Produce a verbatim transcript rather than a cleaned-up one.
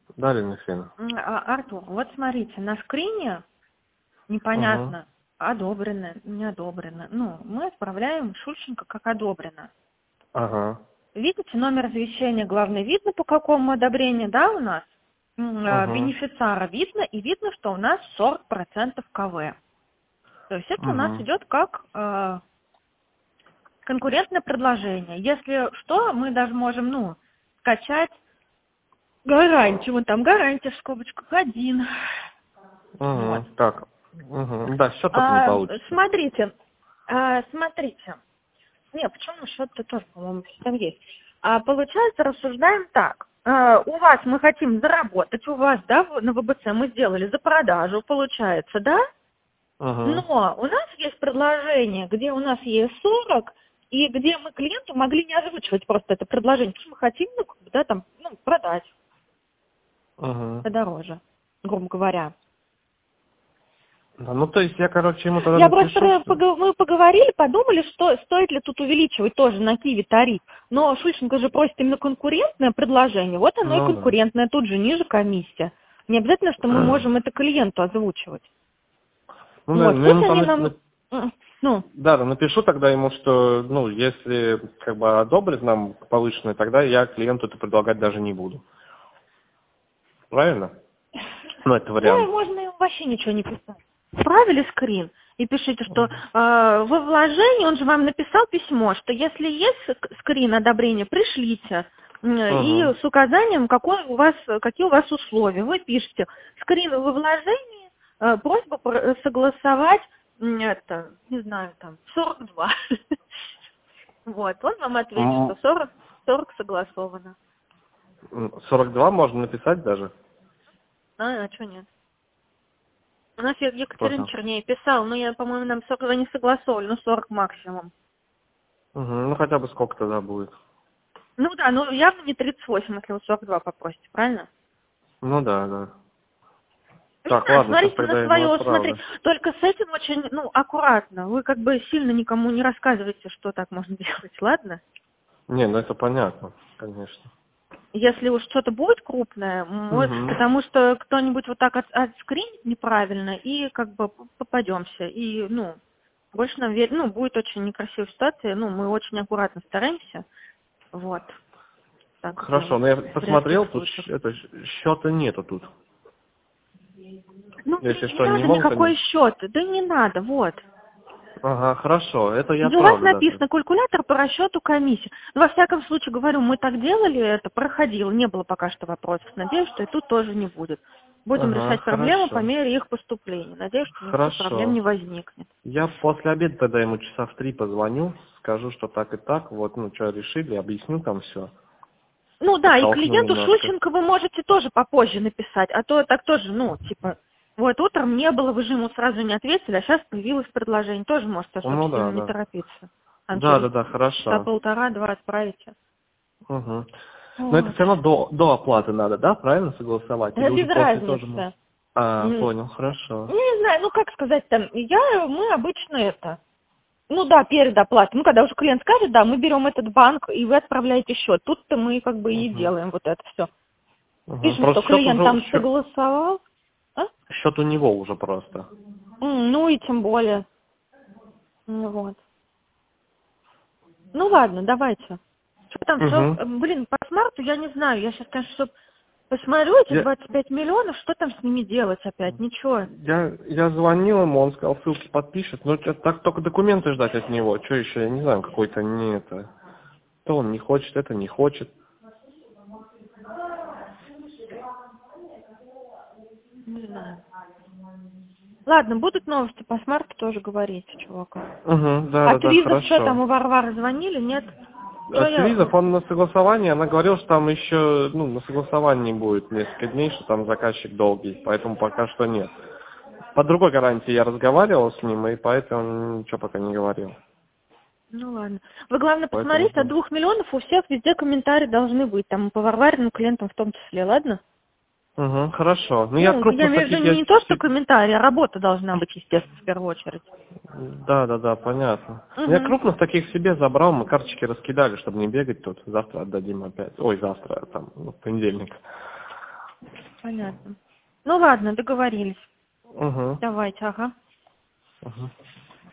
Да, Лена Алексеевна. М, а, Артур, вот смотрите, на скрине Угу. непонятно, одобрено, не одобрено. Ну, мы отправляем Шульченко как одобрено. Ага. Видите, номер извещения, главное, видно, по какому одобрению, да, у нас? М, а, Угу. Бенефициара видно, и видно, что у нас сорок процентов КВ. То есть это у нас Угу. идет как э, конкурентное предложение. Если что, мы даже можем, ну, скачать гарантию. Вот там гарантия в скобочках один. Вот. Угу. Так. Угу. Да, счет только не А, получится. смотрите, а, смотрите. Не, почему счет-то тоже, по-моему, там есть. А, получается, рассуждаем так. А, у вас мы хотим заработать, у вас, да, в- на ВБЦ мы сделали за продажу, получается, да? Угу. Но у нас есть предложение, где у нас есть сорок, и где мы клиенту могли не озвучивать просто это предложение, потому что мы хотим, ну, как бы, да, там, ну, продать Угу. подороже, грубо говоря. Да, ну, то есть я, короче, ему тогда Я просто, напишу, ре- что... пога- мы поговорили, подумали, что стоит ли тут увеличивать тоже на Киви тариф. Но Шульченко же просит именно конкурентное предложение. Вот оно и Ну, да. конкурентное, тут же ниже комиссия. Не обязательно, что мы можем это клиенту озвучивать. Ну, да, Вот, ну, я пусть ему там... они на- нам, на- м, ну, Да, да, напишу тогда ему, что, ну, если, как бы, одобрит нам повышенное, тогда я клиенту это предлагать даже не буду. Правильно? Ну, это да, вариант. можно им вообще ничего не писать. Отправили скрин и пишите, что э, во вложении, он же вам написал письмо, что если есть ск- скрин одобрения, пришлите. М, И Угу. с указанием, какой у вас, какие у вас условия. Вы пишете скрин во вложении, э, просьба про- согласовать, м, это, не знаю, там, сорок два. Вот, он вам ответит, что сорок, сорок согласовано. сорок два можно написать даже? А, а что нет? У нас Е- Екатерина Понял. Чернее писал, но я, по-моему, нам сорок два не согласовали, ну сорок максимум. Угу. Ну, хотя бы сколько тогда будет. Ну да, ну явно не тридцать восемь, если вы сорок два попросите, правильно? Ну, да, да. Не Так, знаю, ладно, сейчас смотрите на тогда я ему свое, смотри, отправлю. только с этим очень, ну, аккуратно. Вы как бы сильно никому не рассказываете, что так можно делать, ладно? Не, ну это понятно, конечно. Если уж что-то будет крупное, может, Угу. потому что кто-нибудь вот так от, отскринит неправильно, и как бы попадемся. И, ну, больше нам верь, ну, будет очень некрасивая ситуация, ну, мы очень аккуратно стараемся, вот, так Хорошо, делать, но я при таких посмотрел, тут случаях. ш- это, счета нету тут. Ну, Если блин, не что, не надо могут они... никакой счет, да не надо, вот. Ага, хорошо, это я У вас отправлю даже. написано калькулятор по расчету комиссии. Но во всяком случае, говорю, мы так делали, это проходило, не было пока что вопросов. Надеюсь, что и тут тоже не будет. Будем Ага, решать проблемы по хорошо. мере их поступления. Надеюсь, что никаких проблем Хорошо. не возникнет. Я после обеда тогда ему часа в три позвоню, скажу, что так и так, вот, ну, что решили, объясню там все. Ну да, и Подтолкну клиенту немножко. Шульченко вы можете тоже попозже написать, а то так тоже, ну, типа, вот утром не было, вы же ему сразу не ответили, а сейчас появилось предложение. Тоже можете особо Ну да, сильно не да. торопиться. Там Да, через да, да, часа хорошо. полтора-два отправите. Угу. Но это Вот. все равно до, до оплаты надо, да, правильно согласовать? Или Это уже без после тоже можно? разницы. А, М, понял, хорошо. Не знаю, ну как сказать там, я, мы обычно это, ну да, перед оплатой, ну когда уже клиент скажет, да, мы берем этот банк, и вы отправляете счет. Тут-то мы как бы и Угу. делаем вот это все. Угу. Пишем, что Просто счет клиент там уже, счет, согласовал, а? счет у него уже просто. М, ну и тем более. Ну вот. Ну ладно, давайте. Что там, все, Угу. блин, по смарту я не знаю, я сейчас, конечно, чтоб посмотрю эти Я, двадцать пять миллионов, что там с ними делать опять, ничего. я, я звонил ему, он сказал, ссылки подпишет, но это так только документы ждать от него. Что еще, я не знаю, какой-то не это. То он не хочет, это не хочет. Не знаю. Ладно, будут новости по смарту тоже говорить, чувак. Угу, да, да, От да, визов что хорошо. там, у Варвары звонили, нет? Что От я... визов он на согласовании, она говорила, что там еще, ну, на согласовании будет несколько дней, что там заказчик долгий, поэтому пока что нет. По другой гарантии я разговаривал с ним, и поэтому ничего пока не говорил. Ну ладно. Вы, главное, Поэтому посмотрите, от ждем. двух миллионов у всех везде комментарии должны быть, там по Варвариным клиентам в том числе, ладно? Угу, хорошо. Ну, я Ну, я крупных имею в таких, виду я... не то, что се- комментарии, а работа должна быть, естественно, в первую очередь. Да, да, да, понятно. Я Угу. крупных таких себе забрал, мы карточки раскидали, чтобы не бегать тут. Завтра отдадим опять. Ой, завтра, там, ну, в понедельник. Понятно. Ну ладно, договорились. Угу. Давайте, ага. Угу.